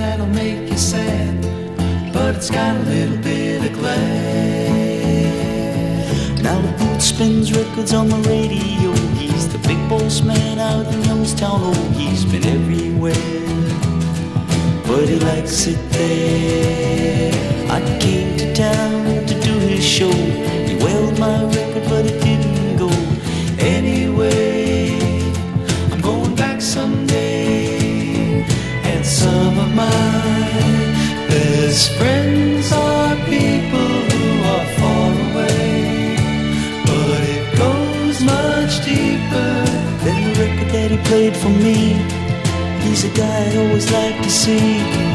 that'll make you sad, but it's got a little bit of glad. Now the boot spins records on the radio. He's the big boss man out in Youngstown. Oh, he's been everywhere, but he likes it there. I came to town to do his show. He wailed my record, but it didn't go anyway. I'm going back someday, and some of my best friends are people who are far away, but it goes much deeper than the record that he played for me. He's a guy I'd always like to see.